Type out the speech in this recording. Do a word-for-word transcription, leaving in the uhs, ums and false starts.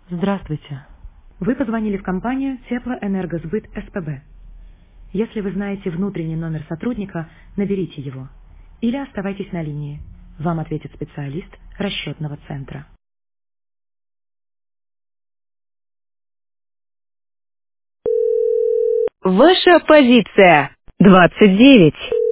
Здравствуйте. Вы позвонили в компанию Теплоэнергосбыт СПБ. Если вы знаете внутренний номер сотрудника, наберите его. Или оставайтесь на линии. Вам ответит специалист расчетного центра. Ваша позиция двадцать девять.